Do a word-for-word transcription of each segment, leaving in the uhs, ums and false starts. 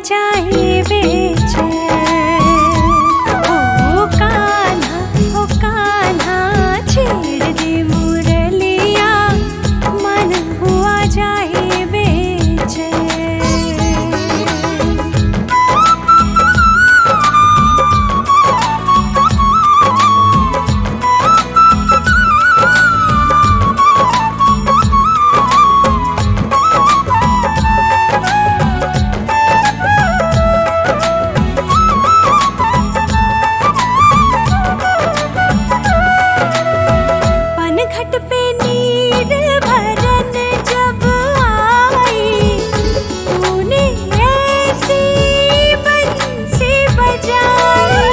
जाए बेचैन। ओ कान्हा ओ कान्हा छेड़ दे मुरलिया, मन हुआ जाए बेचैन। घट पे नीर भरन जब आई, तूने ऐसी बंसी बजाई।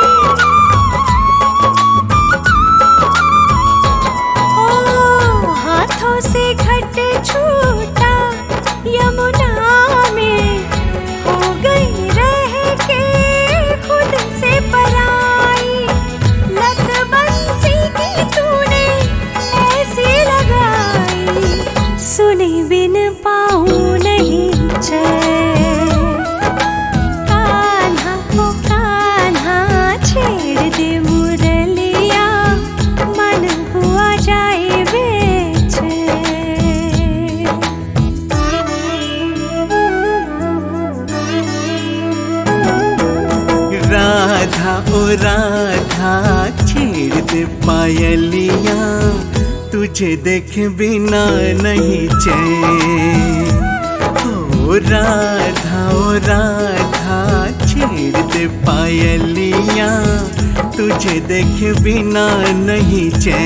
ओ हाथों से घट छूटा यमुना में, हो गई रह के खुद से पराई। लत बंसी की तूने ऐसी लगाई, सुने बिन पाऊं नहीं चैन। कान्हा ओ कान्हा छेड़ दे मुरलिया, मन हुआ जाए बेचैन। राधा ओ राधा छेड़ दे पायलिया, तुझे देखे बिना नहीं चैन। ओ राधा ओ राधा छेड़ दे पायलिया, तुझे देखे बिना नहीं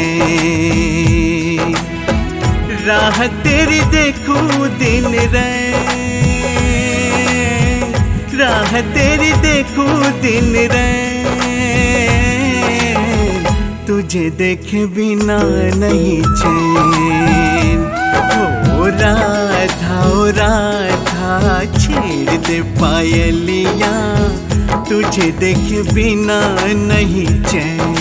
चैन। राह तेरी देखूं दिन रैन, राह तेरी देखूं दिन रैन, तुझे देखे बिना नहीं चैन। ओ राधा ओ राधा छेड़ दे पायलिया, तुझे देखे बिना नहीं चैन।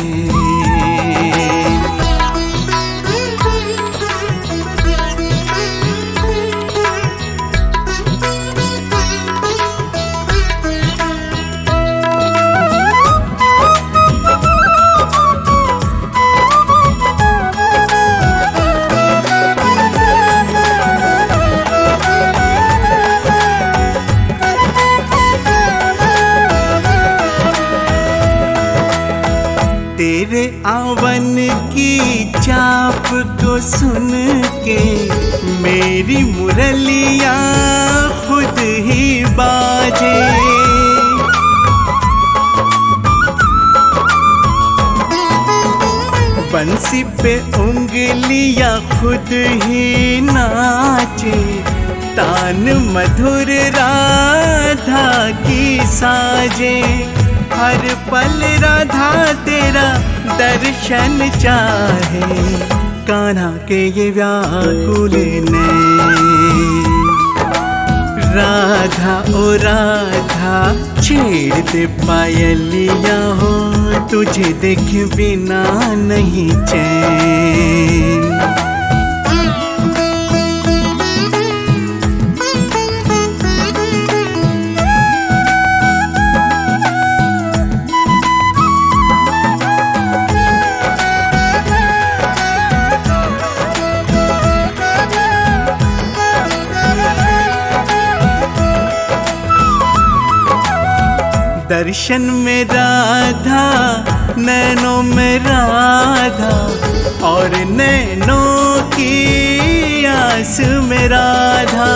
तेरे आवन की चाप को सुन के, मेरी मुरलिया खुद ही बाजे। बंसी पे उंगलियां खुद ही नाचे, तान मधुर राधा की साजे। हर पल राधा तेरा दर्शन चाहे, कान्हा के ये व्याकुल नैन। राधा ओ राधा छेड़ दे पायलिया, हो तुझे देख बिना नहीं चैन। दर्शन में राधा, नैनों में राधा, और नैनों की आस में राधा।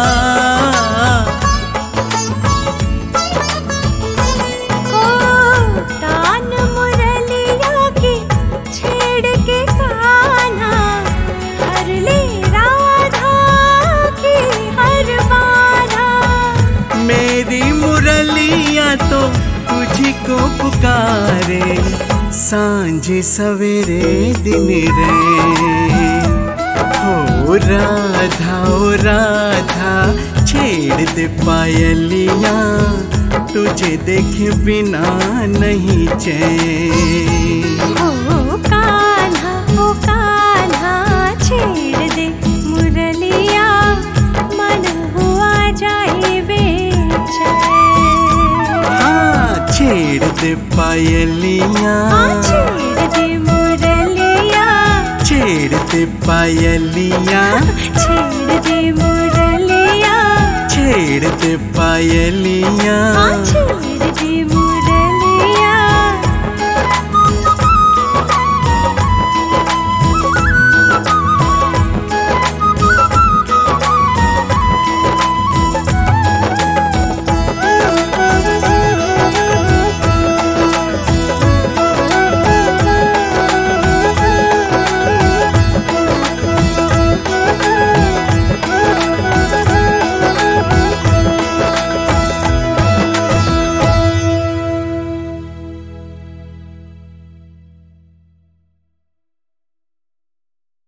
ओ तान मुरलिया की छेड़ के कान्हा, हर ले राधा की हर बाधा। मेरी मुरलिया तो तुझी को पुकारे, सांझ सवेरे दिन रैन। हो राधा ओ राधा छेड़ दे पायलिया, तुझे देख बिना नहीं चैन। ओ कान्हा ओ कान्हा छेड़ दे मुरलिया, मन हुआ जाए बेचैन। छेड़ दे पायलियाँ, हाँ छेड़ दे मुरलिया, छेड़ दे पायलियाँ, छेड़ दे मुरलिया, छेड़ दे पायलियाँ। हाँ